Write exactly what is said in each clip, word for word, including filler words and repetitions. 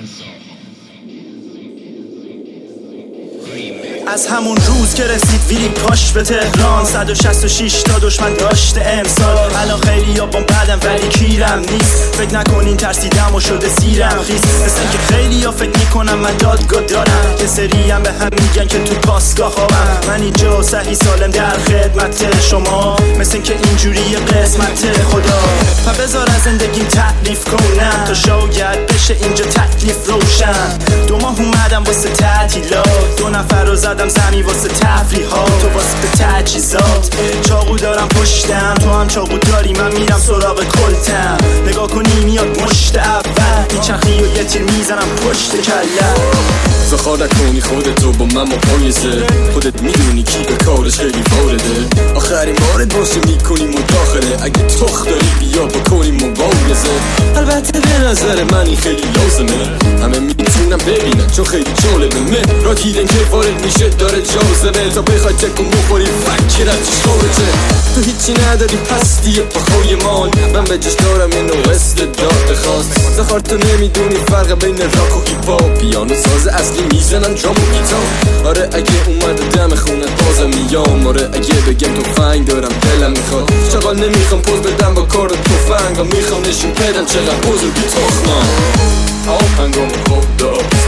از همون روز که رسید ویلی پاش به تهران صد و شصت و شش تا دشمن داشته امسال. الان خیلی ها بام بعدم ولی کیرم نیست، فکر نکنین ترسیدم و شده سیرم خیس. مثل که خیلی ها فکر میکنم من دادگاه دارم، یه سری هم به هم میگن که تو پاسگاه خوابم. من اینجا صحیح سالم در خدمت شما، مثل که اینجوری قسمت خدا. پا بذار از زندگیم تعریف کنم تا شاید بشه اینجا تکلیف روشن. دو ماه اومدم واسه تعطیلات، دو نفر رو زدم زمین واسه تفریحات و واسه تجهیزات. چاقو دارم پشتم، تو هم چاقو داری، من میرم سراغ کلتم. نگاه کنی میاد مشت اول، میچرخی و یه تیر میزنم پشت کلم. زخار نکنی خودتو با من مقایسه، خودت میدونی کی به کارش خیلی وارده. آخرین بارت باشه میکنی مداخله، اگه تخت داری بیا بکنیم مبارزه. البته به نظر من این خیلی لازمه، همه میتونم ببینن چون خیلی جالبه. من را دیدن که وارد میشه داره جاذبه، تا بخوای تکون بخوری فکرت چیش خارجه. تو هیچی نداری هستی پاهای مان، من به جش دارم یه نوع استعداد خاص. زخار تو نمیدونی فرق بین راک و هیپ هاپ، پیانو ساز اصلی میزنن درام و گیتار. آره اگه اومد دم خونت بازم میام، آره اگه بگم تفنگ دارم دلم میخواد. شغال نمیخوام پوز بدم با کار تفنگ، و میخوام نشون بدم چقدر بزرگی تخمم. آهنگام خوب داست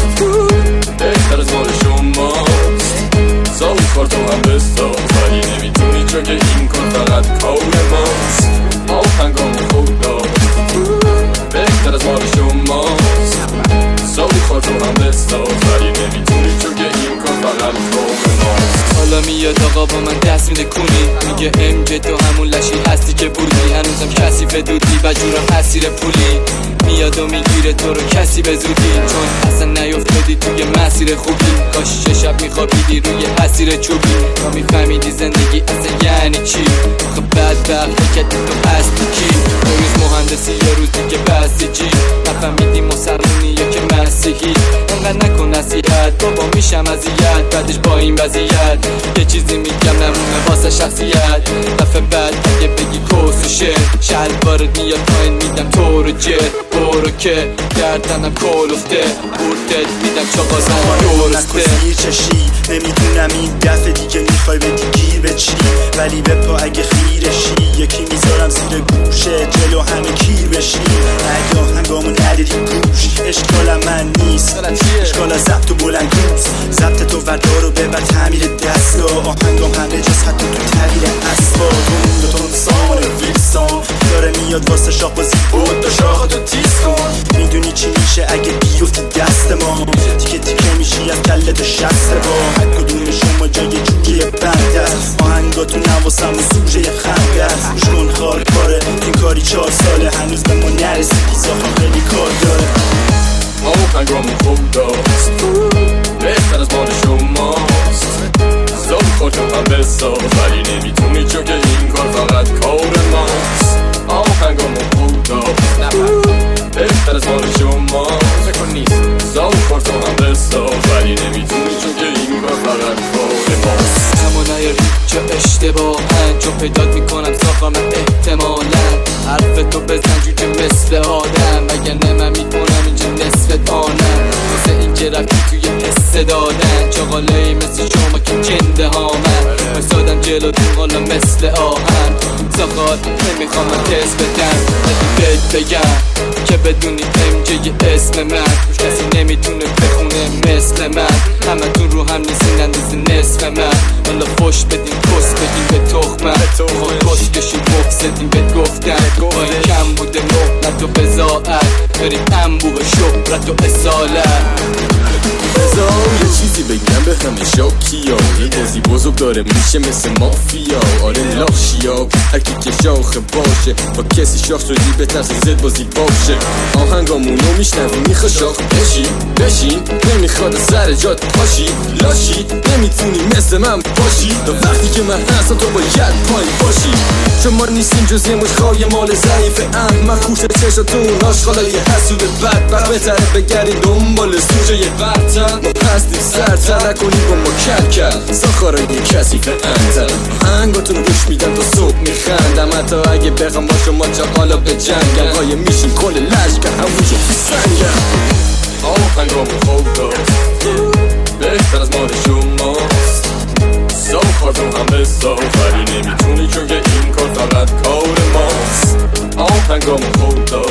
بهتر از مال شماست، ساو کار تو هم بساز ولی نمیتونی چون که این کار فقط کار ماست. آهنگام خوب داست بهتر از مال شماست، ساو کار تو هم بساز ولی نمیتونی چون که این کار فقط کار ماست. حالا میاد آقا با من دست میده کنی، میگه ام جه تو همون لشی هستی که بودی، هنوزم کسی فدودی و جورم اسیر پولی. میاد و میگیره تو رو کسی به زودی، چون اصلا نیفتادی توی مسیر خوبی. کاش چه شب میخوابیدی روی اسیر چوبی، تا میفهمیدی زندگی اصلا یعنی چی. آخه بدبختی که تو هستی کی، دو روز مهندسی یه روز دیگه بسیجی. نفهمیدی مسلمونی یا که مسیحی. انقدر نکن نصیحت بابا میشم اذیت، بعدش با این وضعیت یه چیزی میگم نمونه واسه شخصیت. دفعه بعد اگه بگی کس و شعر، شلوارت میاد پایین میدم تو رو جر. برو که گردنم کلفته، بردت میدم چاقازم درسته. نکن چشی نمیدونم این دفعه دیگه میخوای بدی گیر به چی، ولی به پا اگه خیرشی یکی میذارم زیر گوشه جلو همه کیر بشی. اگه آهنگامو نداری گوش، اشکالم من نیست، اشکال ضبط و بلند گوز. ضبط تو وردار رو ببر تعمیر دستا، آهنگام همه جاست حتی تو تغییر اسباب. اون دوتا سامان ویلسون داره میاد واسه شاق بازی بود، دو شاق تو تیز کن. میدونی چی میشه اگه بیفتی دست ما، تیکه تیکه میشی از کله تو شست با. هر کدوم شما جای جوری بند است، آهنگاتون نواسم و سوژه خنده است. گوش کن خار کاره این کاری چهار ساله، هنوز به ما نرسیدی زاخم خیلی کار داره. آهنگام خوب داست بهتر از مال شماست، زاو خودتو هم بساز ولی نمیتونی چون که این کار فقط کار ماست. آهنگام خوب داست بهتر از مال شماست، زاو خودتو هم بساز ولی نمیتونی چون که این کار فقط کار ماست. همون نیاری چه اشتباهن، چون پیدات میکنم ساخرم احتمالا. حرف تو بزن جوجه مثل آدم، اگر نه من میکنم اینجا نصف آنم. واسه این که رفتی توی حس دادن، چاقالایی مثل شما که جنده ها من بسادم جلوتون حالا مثل آهن. زخار نمیخوام من تست بدم، ولی بهت بگم که بدونی ام جه اسم من، روش کسی نمیتونه بخونه مثل من. همه تون رو هم نیستین اندازه نصف من، حالا فش بدین کس بدین به تخمن. خود کس کشی مفسدین بهت گفتن، با این کم بوده مهلت و بزاعت، بریم انبوه شهرت و اصالت. بذار یه چیزی بگم به همه شاکیا، یه بازی بزرگ داره میشه مثل مافیا. آره لاخشیا هر کی که شاخه باشه، با کسی شاخ شدی بترس زد بازی باشه. آهنگامونو میشنوی میخوا شاخ بشی بشین، نمیخواد سر جات پاشی لاشی، نمیتونی مثل من باشی. تا وقتی که من هستم تو باید پایین باشی، چون ما نیستیم جز یه مشخای مال ضعیف ام. من خوش چشاتون آشغالای حسود بدبخت، بهتره بگردی دنبال سوژه برتن. ما هستیم سرتر نکنی با ما کل کل، ساخارای کسیف انتر. آهنگاتون رو گوش میدن تا صبح میخندم، حتی اگه بخوام با شما چه حالا به جنگم. قایم میشین کل لشکر همونجا تو سنگم. آهنگامون خوداست بهتر از مال شماست ساخارتون همه ساخری نمیتونی چون که این کار فقط کار ماست آهنگامون خوداست